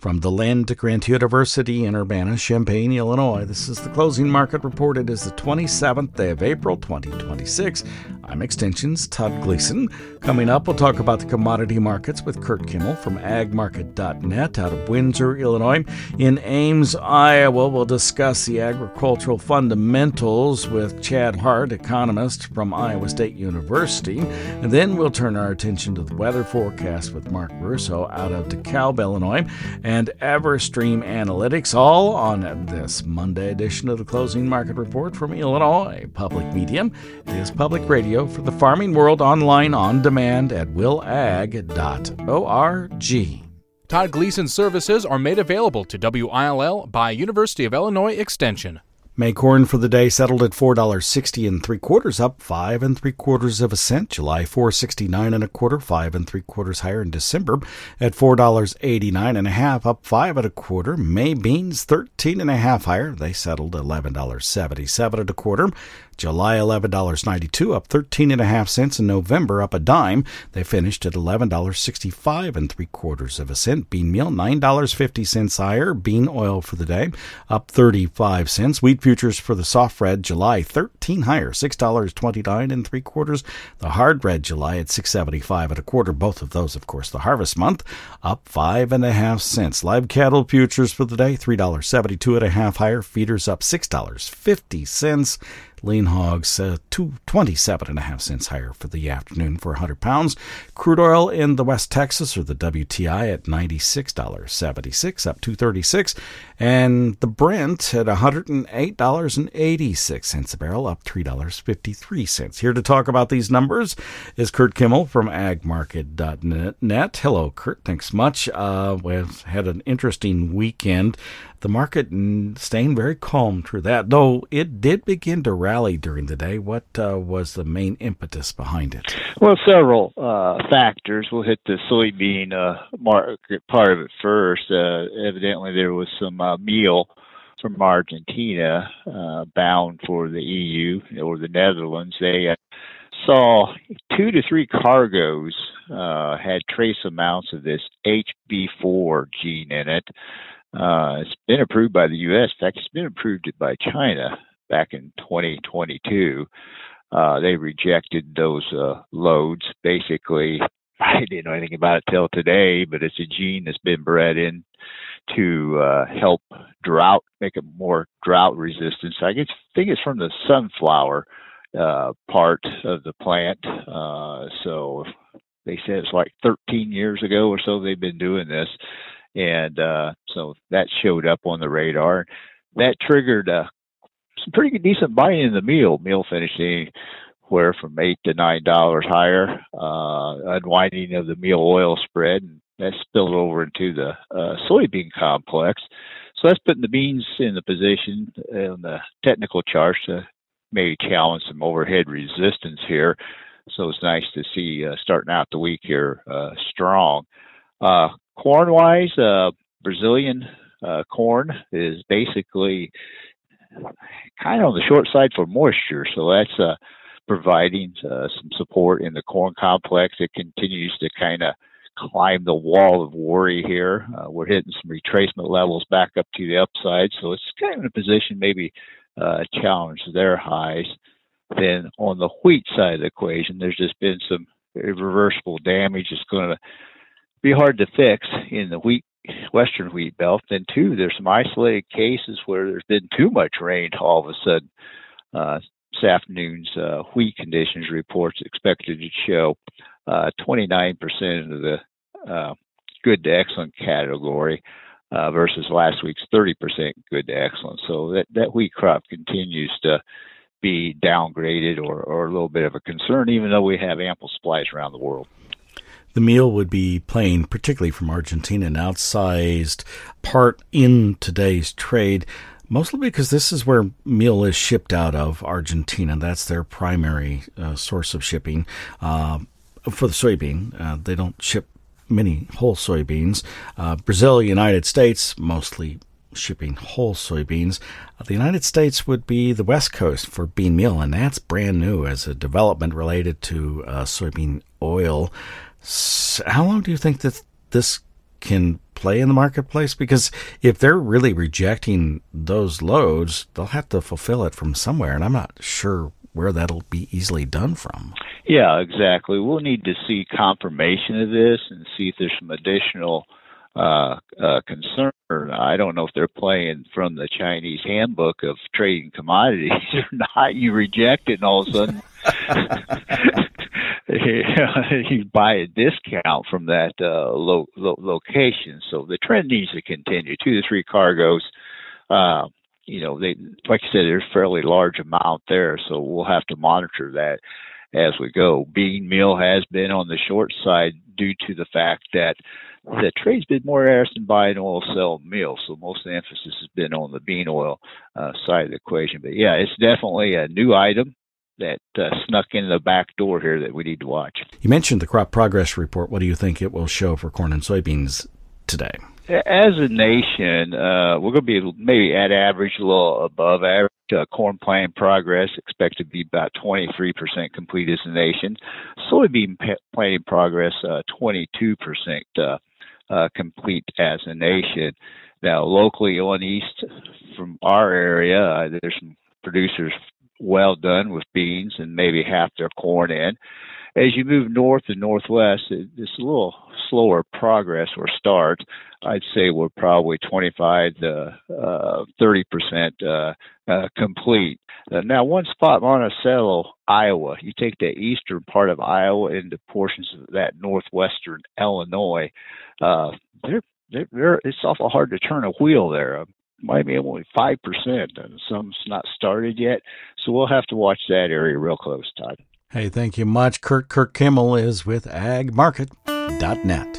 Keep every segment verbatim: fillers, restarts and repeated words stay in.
From the Lind Grant University in Urbana-Champaign, Illinois, this is the Closing Market Report. It is the twenty-seventh day of April, twenty twenty-six. I'm Extension's Todd Gleason. Coming up, we'll talk about the commodity markets with Kurt Kimmel from ag market dot net out of Windsor, Illinois. In Ames, Iowa, we'll discuss the agricultural fundamentals with Chad Hart, economist from Iowa State University. And then we'll turn our attention to the weather forecast with Mark Russo out of DeKalb, Illinois, and Everstream Analytics, all on this Monday edition of the Closing Market Report from Illinois Public Media. It is public radio for the farming world, online on demand at will ag dot org. Todd Gleason services are made available to W I L L by University of Illinois Extension. May corn for the day settled at four dollars sixty and three quarters, up five and three quarters of a cent. July four sixty nine and a quarter, five and three quarters higher in December at four dollars eighty nine and a half, up five and a quarter. May beans thirteen and a half higher. They settled eleven dollars seventy seven and a quarter. July eleven dollars ninety two, up thirteen and a half cents. In November, up a dime. They finished at eleven dollars sixty five and three quarters of a cent. Bean meal nine dollars fifty cents higher. Bean oil for the day up thirty five cents. Wheat futures for the soft red July thirteen higher, six dollars twenty nine and three quarters. The hard red July at six seventy five and a quarter. Both of those, of course, the harvest month up five and a half cents. Live cattle futures for the day three dollars seventy two and a half higher. Feeders up six dollars fifty cents. Lean hogs, uh, two twenty-seven and a half cents higher for the afternoon for one hundred pounds. Crude oil in the West Texas, or the W T I, at ninety-six dollars seventy-six, up two thirty-six. And the Brent at one hundred eight dollars and eighty-six cents a barrel, up three dollars fifty-three cents. Here to talk about these numbers is Kurt Kimmel from ag market dot net. Hello, Kurt. Thanks much. Uh, we've had an interesting weekend. The market staying very calm through that, though it did begin to rally during the day. What uh, was the main impetus behind it? Well, several uh, factors. We'll hit the soybean uh, market part of it first. Uh, evidently, there was some uh, meal from Argentina uh, bound for the E U or the Netherlands. They uh, saw two to three cargoes uh, had trace amounts of this H B four gene in it. Uh, it's been approved by the U S. In fact, it's been approved by China back in twenty twenty-two. Uh, they rejected those uh, loads. Basically, I didn't know anything about it till today, but it's a gene that's been bred in to uh, help drought, make it more drought resistant. So I guess, think it's from the sunflower uh, part of the plant. Uh, so they said it's like thirteen years ago or so they've been doing this. And uh, so that showed up on the radar. That triggered uh, some pretty decent buying in the meal. Meal finished anywhere from eight to nine dollars higher. Uh, unwinding of the meal oil spread, and that spilled over into the uh, soybean complex. So that's putting the beans in the position on the technical charts to maybe challenge some overhead resistance here. So it's nice to see uh, starting out the week here uh, strong. Uh, Corn-wise, uh, Brazilian uh, corn is basically kind of on the short side for moisture, so that's uh, providing uh, some support in the corn complex. It continues to kind of climb the wall of worry here. Uh, we're hitting some retracement levels back up to the upside, so it's kind of in a position maybe uh, challenge their highs. Then on the wheat side of the equation, there's just been some irreversible damage. It's going to be hard to fix in the wheat, western wheat belt. Then two, there's some isolated cases where there's been too much rain all of a sudden. Uh, this afternoon's uh, wheat conditions reports expected to show uh, twenty-nine percent of the uh, good to excellent category uh, versus last week's thirty percent good to excellent. So that, that wheat crop continues to be downgraded or, or a little bit of a concern, even though we have ample supplies around the world. The meal would be playing, particularly from Argentina, an outsized part in today's trade, mostly because this is where meal is shipped out of, Argentina. That's their primary uh, source of shipping uh, for the soybean. Uh, they don't ship many whole soybeans. Uh, Brazil, United States, mostly shipping whole soybeans. Uh, the United States would be the West Coast for bean meal, and that's brand new as a development related to uh, soybean oil. So how long do you think that this can play in the marketplace? Because if they're really rejecting those loads, they'll have to fulfill it from somewhere, and I'm not sure where that'll be easily done from. Yeah, exactly. We'll need to see confirmation of this and see if there's some additional uh, uh, concern. I don't know if they're playing from the Chinese handbook of trading commodities or not. You reject it, and all of a sudden you buy a discount from that uh, lo- lo- location. So the trend needs to continue. Two to three cargoes. Uh, you know, they like I said, there's a fairly large amount there, so we'll have to monitor that as we go. Bean meal has been on the short side due to the fact that the trade's been more interested in buying oil, sell meal, so most of the emphasis has been on the bean oil uh, side of the equation. But yeah, it's definitely a new item that uh, snuck in the back door here that we need to watch. You mentioned the crop progress report. What do you think it will show for corn and soybeans today? As a nation, uh, we're going to be maybe at average, a little above average. Uh, corn planting progress expected to be about twenty-three percent complete as a nation. Soybean planting progress, uh, twenty-two percent uh, uh, complete as a nation. Now, locally on east from our area, uh, there's some producers well done with beans and maybe half their corn in. As you move north and northwest, it's a little slower progress or start. I'd say we're probably twenty-five to thirty percent uh, uh, complete. Uh, now, one spot, Monticello, Iowa. You take the eastern part of Iowa into portions of that northwestern Illinois. Uh, they're, they're, they're, it's awful hard to turn a wheel there. Uh, might be only five percent, and some's not started yet. So we'll have to watch that area real close, Todd. Hey, thank you much. Kurt Kirk Kimmel is with ag market dot net.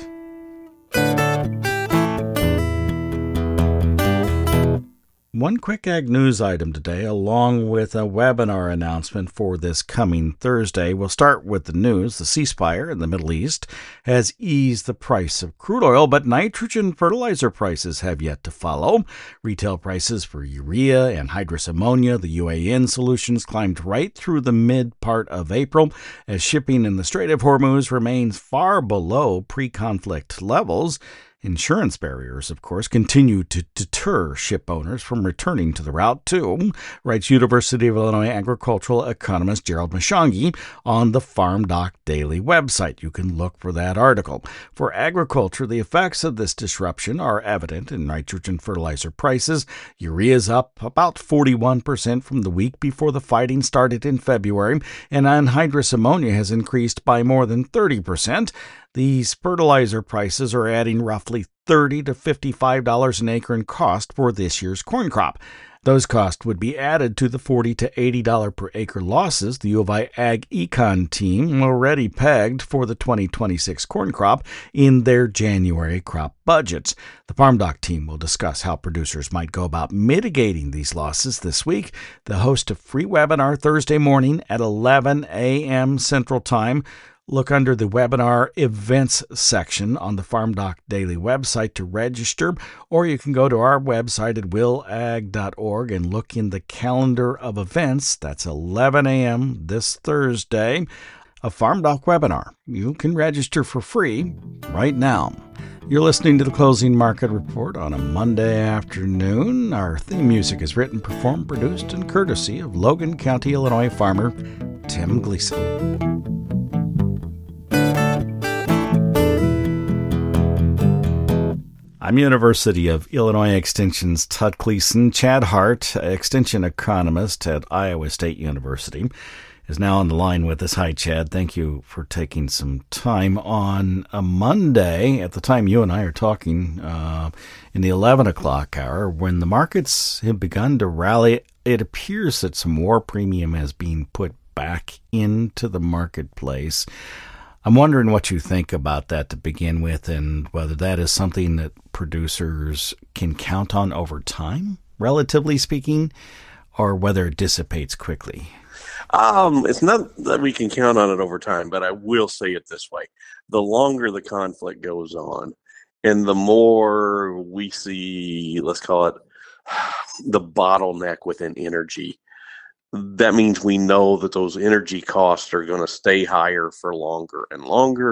One quick ag news item today, along with a webinar announcement for this coming Thursday. We'll start with the news. The ceasefire in the Middle East has eased the price of crude oil, but nitrogen fertilizer prices have yet to follow. Retail prices for urea and hydrous ammonia, the U A N solutions, climbed right through the mid part of April as shipping in the Strait of Hormuz remains far below pre-conflict levels. Insurance barriers, of course, continue to deter ship owners from returning to the route too, writes University of Illinois agricultural economist Gerald Mashongi on the Farm Doc Daily website. You can look for that article. For agriculture, the effects of this disruption are evident in nitrogen fertilizer prices. Urea is up about forty-one percent from the week before the fighting started in February, and anhydrous ammonia has increased by more than thirty percent. These fertilizer prices are adding roughly thirty to fifty-five dollars an acre in cost for this year's corn crop. Those costs would be added to the forty to eighty dollars per acre losses the U of I Ag Econ team already pegged for the twenty twenty-six corn crop in their January crop budgets. The Farm Doc team will discuss how producers might go about mitigating these losses this week. They'll host a free webinar Thursday morning at eleven a.m. Central Time. Look under the webinar events section on the Farm Doc Daily website to register, or you can go to our website at will ag dot org and look in the calendar of events. That's eleven a.m. this Thursday, a Farm Doc webinar. You can register for free right now. You're listening to the Closing Market Report on a Monday afternoon. Our theme music is written, performed, produced, and courtesy of Logan County, Illinois farmer Tim Gleason. I'm University of Illinois Extension's Todd Gleason. Chad Hart, Extension economist at Iowa State University, is now on the line with us. Hi, Chad. Thank you for taking some time on a Monday at the time you and I are talking uh, in the eleven o'clock hour when the markets have begun to rally. It appears that some war premium has been put back into the marketplace. I'm wondering what you think about that to begin with, and whether that is something that producers can count on over time, relatively speaking, or whether it dissipates quickly. Um, it's not that we can count on it over time, but I will say it this way. The longer the conflict goes on, and the more we see, let's call it, the bottleneck within energy, that means we know that those energy costs are going to stay higher for longer and longer,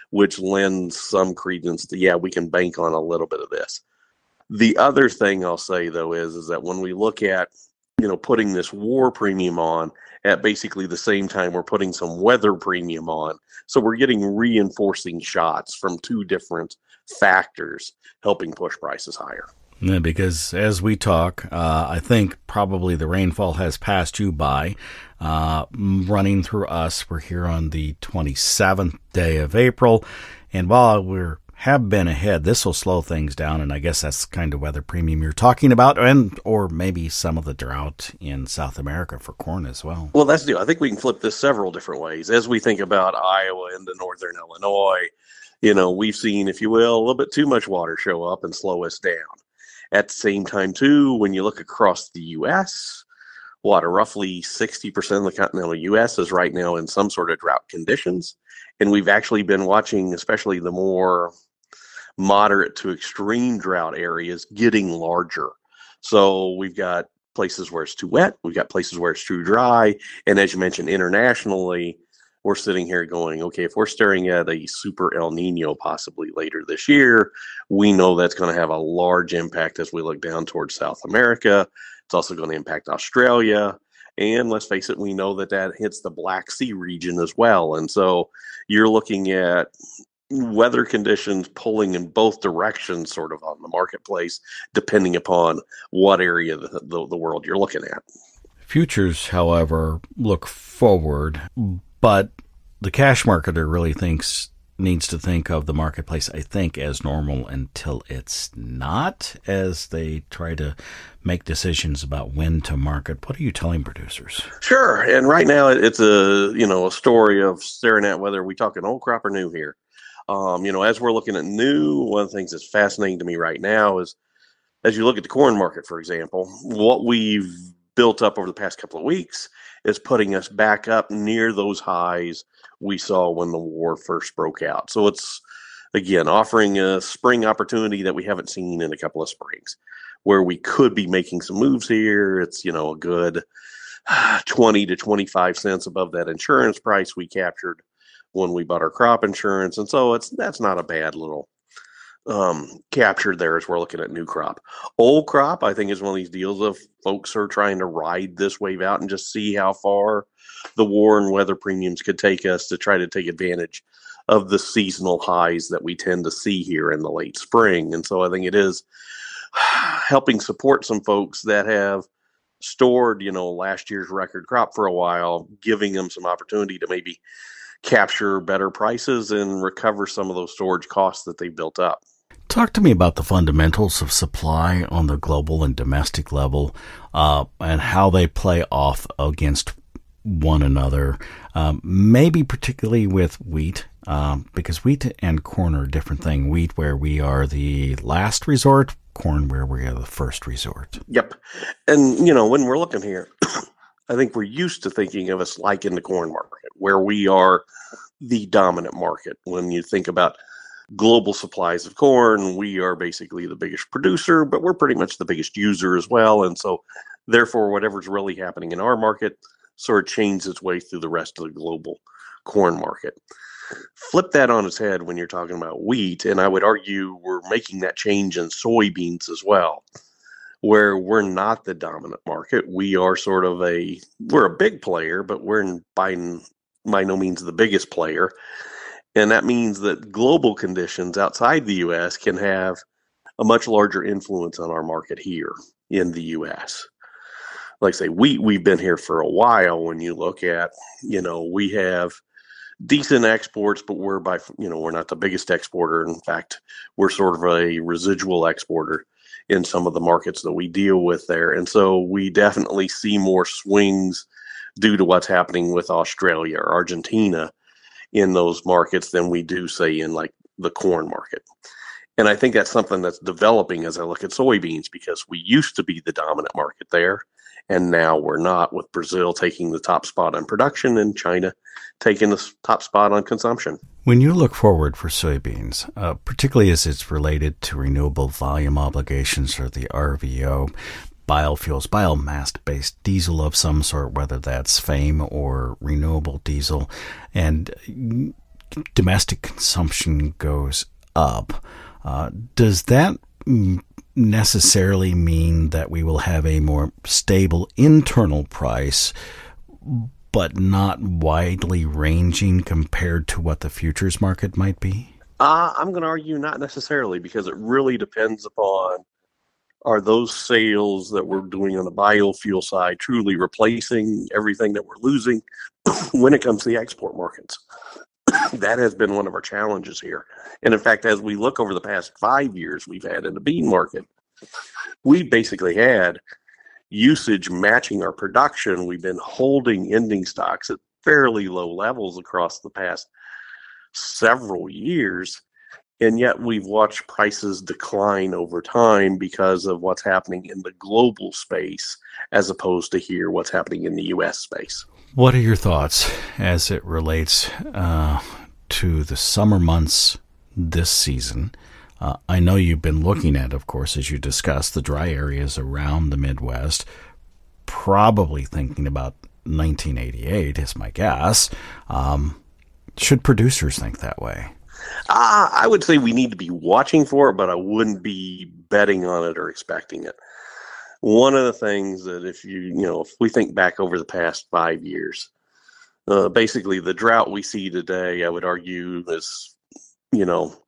which lends some credence to, yeah, we can bank on a little bit of this. The other thing I'll say, though, is, is that when we look at, you know, putting this war premium on at basically the same time we're putting some weather premium on, so we're getting reinforcing shots from two different factors helping push prices higher. Yeah, because as we talk, uh, I think probably the rainfall has passed you by, uh, running through us. We're here on the twenty-seventh day of April, and while we're have been ahead, this will slow things down, and I guess that's the kind of weather premium you're talking about, and or maybe some of the drought in South America for corn as well. Well, that's the deal. I think we can flip this several different ways. As we think about Iowa into northern Illinois, you know, we've seen, if you will, a little bit too much water show up and slow us down. At the same time, too, when you look across the U S, what, roughly sixty percent of the continental U S is right now in some sort of drought conditions. And we've actually been watching, especially the more moderate to extreme drought areas, getting larger. So we've got places where it's too wet. We've got places where it's too dry. And as you mentioned, internationally, we're sitting here going, okay, if we're staring at a super El Nino possibly later this year, we know that's going to have a large impact as we look down towards South America. It's also going to impact Australia. And let's face it, we know that that hits the Black Sea region as well. And so you're looking at weather conditions pulling in both directions sort of on the marketplace, depending upon what area of the, the, the world you're looking at. Futures, however, look forward, but the cash marketer really thinks needs to think of the marketplace, I think, as normal until it's not, as they try to make decisions about when to market. What are you telling producers? Sure. And right now it's a, you know, a story of staring at whether we talking old crop or new here. Um, you know, as we're looking at new, one of the things that's fascinating to me right now is, as you look at the corn market, for example, what we've built up over the past couple of weeks is putting us back up near those highs we saw when the war first broke out. So it's, again, offering a spring opportunity that we haven't seen in a couple of springs, where we could be making some moves here. It's, you know, a good twenty to twenty-five cents above that insurance price we captured when we bought our crop insurance. And so it's that's not a bad little um, capture there as we're looking at new crop. Old crop, I think, is one of these deals of folks are trying to ride this wave out and just see how far the war and weather premiums could take us to try to take advantage of the seasonal highs that we tend to see here in the late spring. And so I think it is helping support some folks that have stored, you know, last year's record crop for a while, giving them some opportunity to maybe capture better prices and recover some of those storage costs that they built up. Talk to me about the fundamentals of supply on the global and domestic level, uh, and how they play off against one another, um, maybe particularly with wheat, um, because wheat and corn are a different thing. Wheat where we are the last resort, corn where we are the first resort. Yep. And, you know, when we're looking here, I think we're used to thinking of us like in the corn market, where we are the dominant market. When you think about global supplies of corn, we are basically the biggest producer, but we're pretty much the biggest user as well. And so therefore, whatever's really happening in our market sort of chains its way through the rest of the global corn market. Flip that on its head when you're talking about wheat, and I would argue we're making that change in soybeans as well, where we're not the dominant market. We are sort of a, we're a big player, but we're in by, by no means the biggest player. And that means that global conditions outside the U S can have a much larger influence on our market here in the U S. Like I say, wheat, we've been here for a while. When you look at, you know, we have decent exports, but we're by, you know, we're not the biggest exporter. In fact, we're sort of a residual exporter in some of the markets that we deal with there. And so we definitely see more swings due to what's happening with Australia or Argentina in those markets than we do, say, in like the corn market. And I think that's something that's developing as I look at soybeans, because we used to be the dominant market there, and now we're not, with Brazil taking the top spot on production and China taking the top spot on consumption. When you look forward for soybeans, uh, particularly as it's related to renewable volume obligations or the R V O, biofuels, biomass-based diesel of some sort, whether that's F A M E or renewable diesel, and domestic consumption goes up, uh, does that necessarily mean that we will have a more stable internal price, but not widely ranging compared to what the futures market might be? Uh, I'm going to argue not necessarily, because it really depends upon, are those sales that we're doing on the biofuel side truly replacing everything that we're losing when it comes to the export markets? That has been one of our challenges here. And in fact, as we look over the past five years we've had in the bean market, we basically had usage matching our production. We've been holding ending stocks at fairly low levels across the past several years, and yet we've watched prices decline over time because of what's happening in the global space as opposed to here what's happening in the U S space. What are your thoughts as it relates uh, to the summer months this season? Uh, I know you've been looking at, of course, as you discussed, the dry areas around the Midwest, probably thinking about nineteen eighty-eight is my guess. Um, should producers think that way? Uh, I would say we need to be watching for it, but I wouldn't be betting on it or expecting it. One of the things that if you, you know, if we think back over the past five years, uh, basically the drought we see today, I would argue is, you know,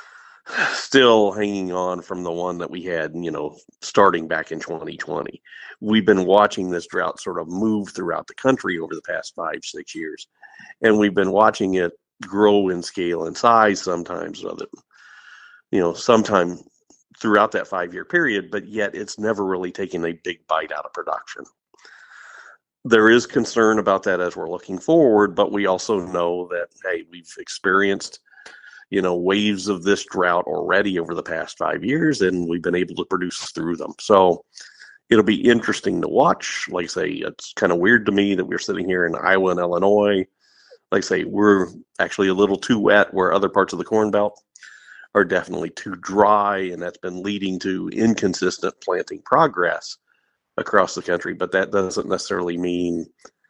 still hanging on from the one that we had, you know, starting back in twenty twenty. We've been watching this drought sort of move throughout the country over the past five, six years. And we've been watching it grow in scale and size sometimes, other, you know, sometime throughout that five-year period, but yet it's never really taken a big bite out of production. There is concern about that as we're looking forward, but we also know that, hey, we've experienced, you know, waves of this drought already over the past five years, and we've been able to produce through them. So it'll be interesting to watch. Like I say, it's kind of weird to me that we're sitting here in Iowa and Illinois. Like I say, we're actually a little too wet, where other parts of the Corn Belt are definitely too dry, and that's been leading to inconsistent planting progress across the country. But that doesn't necessarily mean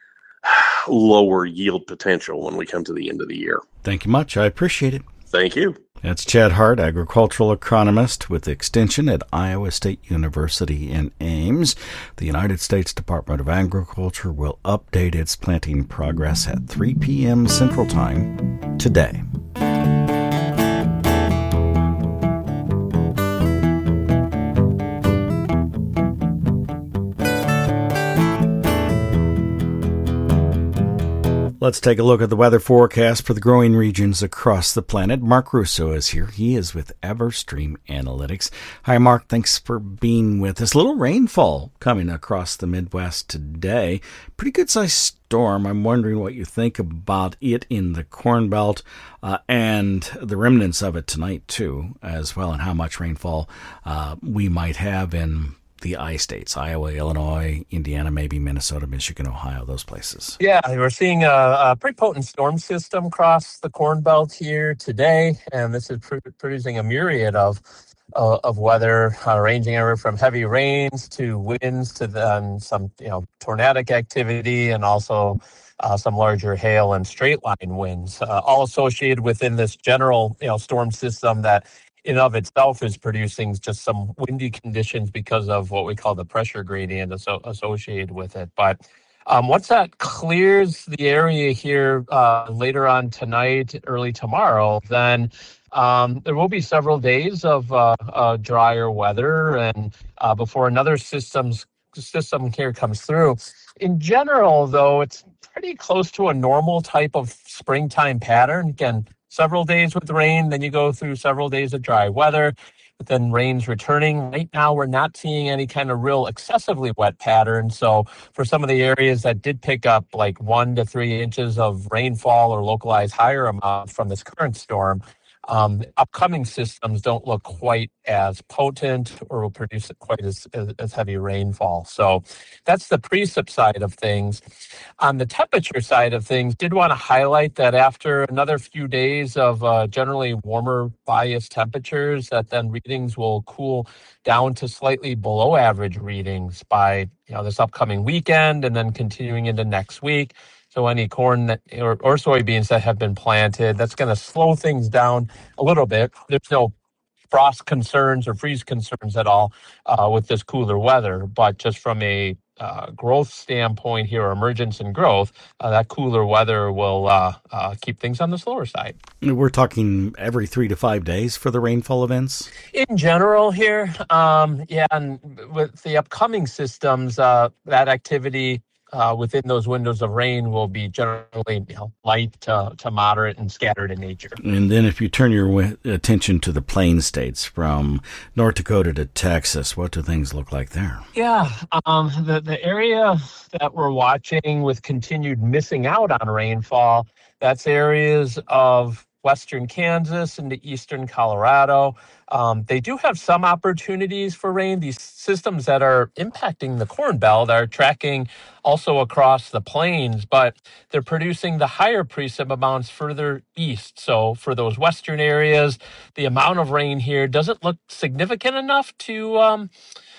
lower yield potential when we come to the end of the year. Thank you much. I appreciate it. Thank you. That's Chad Hart, agricultural economist with Extension at Iowa State University in Ames. The United States Department of Agriculture will update its planting progress at three p.m. Central Time today. Let's take a look at the weather forecast for the growing regions across the planet. Mark Russo is here. He is with Everstream Analytics. Hi, Mark. Thanks for being with us. Little rainfall coming across the Midwest today. Pretty good-sized storm. I'm wondering what you think about it in the Corn Belt uh, and the remnants of it tonight, too, as well, and how much rainfall uh, we might have in the I states, Iowa, Illinois, Indiana, maybe Minnesota, Michigan, Ohio, those places. Yeah, we're seeing a, a pretty potent storm system across the Corn Belt here today, and this is pr- producing a myriad of uh, of weather, uh, ranging everywhere from heavy rains to winds to then some, you know, tornadic activity, and also uh, some larger hail and straight line winds, uh, all associated within this general, you know, storm system that in of itself is producing just some windy conditions because of what we call the pressure gradient aso- associated with it. But um, once that clears the area here uh, later on tonight, early tomorrow, then um, there will be several days of uh, uh, drier weather, and uh, before another system's system here comes through. In general, though, it's pretty close to a normal type of springtime pattern. Again, several days with rain, then you go through several days of dry weather, but then rain's returning. Right now, we're not seeing any kind of real excessively wet pattern. So for some of the areas that did pick up like one to three inches of rainfall or localized higher amount from this current storm, Um, upcoming systems don't look quite as potent or will produce quite as, as, as heavy rainfall. So that's the precip side of things. On the temperature side of things, did want to highlight that after another few days of uh, generally warmer bias temperatures, that then readings will cool down to slightly below average readings by, you know, this upcoming weekend and then continuing into next week. So any corn that, or, or soybeans that have been planted, that's going to slow things down a little bit. There's no frost concerns or freeze concerns at all uh, with this cooler weather, but just from a uh, growth standpoint here, emergence and growth, uh, that cooler weather will uh, uh, keep things on the slower side. We're talking every three to five days for the rainfall events? In general here, um, yeah, and with the upcoming systems, uh, that activity Uh, within those windows of rain will be generally, you know, light to, to moderate and scattered in nature. And then if you turn your w- attention to the plain states from North Dakota to Texas, what do things look like there? Yeah, um, the, the area that we're watching with continued missing out on rainfall, that's areas of western Kansas into eastern Colorado. Um, they do have some opportunities for rain. These systems that are impacting the Corn Belt are tracking also across the plains, but they're producing the higher precip amounts further east. So for those western areas, the amount of rain here doesn't look significant enough to um,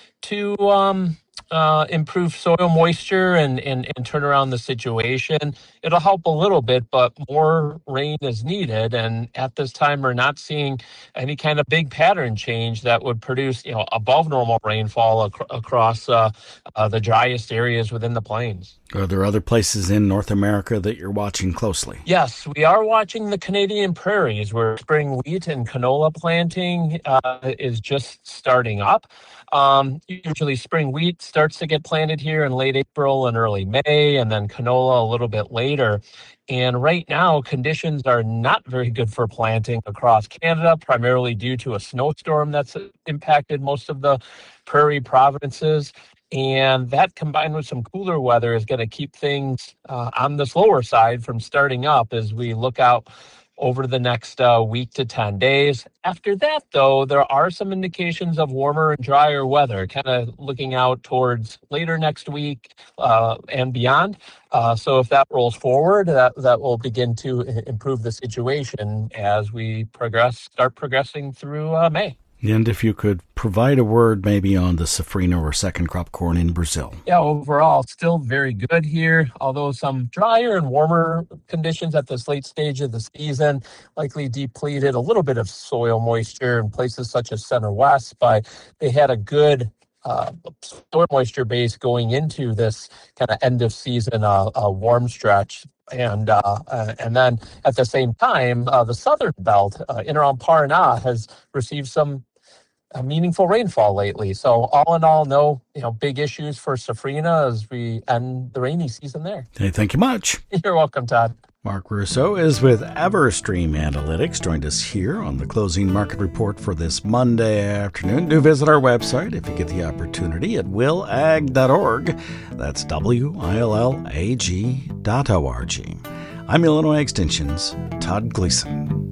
to um, uh, improve soil moisture and, and, and turn around the situation. It'll help a little bit, but more rain is needed. And at this time, we're not seeing any kind of big pattern change that would produce, you know, above normal rainfall ac- across uh, uh, the driest areas within the plains. Are there other places in North America that you're watching closely? Yes, we are watching the Canadian prairies where spring wheat and canola planting uh, is just starting up. Um, usually spring wheat starts to get planted here in late April and early May, and then canola a little bit later. And right now, conditions are not very good for planting across Canada, primarily due to a snowstorm that's impacted most of the prairie provinces. And that combined with some cooler weather is going to keep things uh, on the slower side from starting up as we look out over the next uh, week to ten days. After that, though, there are some indications of warmer and drier weather, kind of looking out towards later next week uh, and beyond. Uh, so if that rolls forward, that, that will begin to improve the situation as we progress, start progressing through uh, May. And if you could provide a word maybe on the safrinha or second crop corn in Brazil. Yeah, overall, still very good here, although some drier and warmer conditions at this late stage of the season likely depleted a little bit of soil moisture in places such as Center West, but they had a good uh, soil moisture base going into this kind of end of season uh, uh, warm stretch. And uh, uh, and then at the same time, uh, the southern belt uh, in around Paraná has received some uh, meaningful rainfall lately. So all in all, no you know big issues for safrinha as we end the rainy season there. Hey, thank you much. You're welcome, Todd. Mark Russo is with Everstream Analytics, joined us here on the closing market report for this Monday afternoon. Do visit our website if you get the opportunity at will ag dot org. That's W I L L A G dot O R G. I'm Illinois Extension's Todd Gleason.